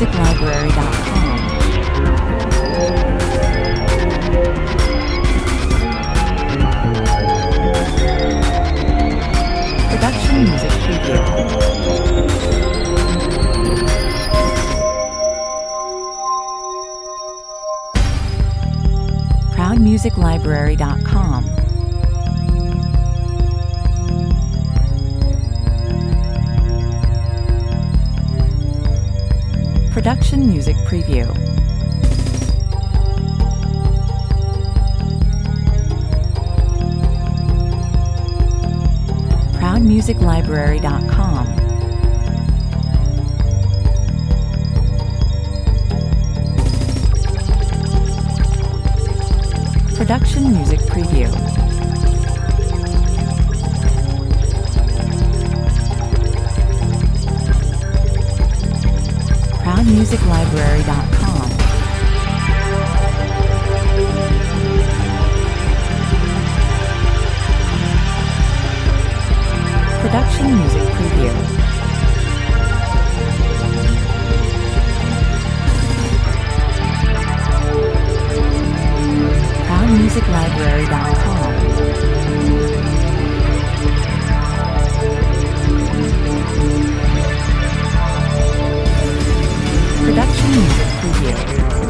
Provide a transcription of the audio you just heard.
ProudMusicLibrary.com. Production Music Preview. ProudMusicLibrary.com. Production Music Preview. ProudMusicLibrary.com. Production Music Preview. ProudMusicLibrary.com. Production Music Preview. ProudMusicLibrary.com. Production Music Preview.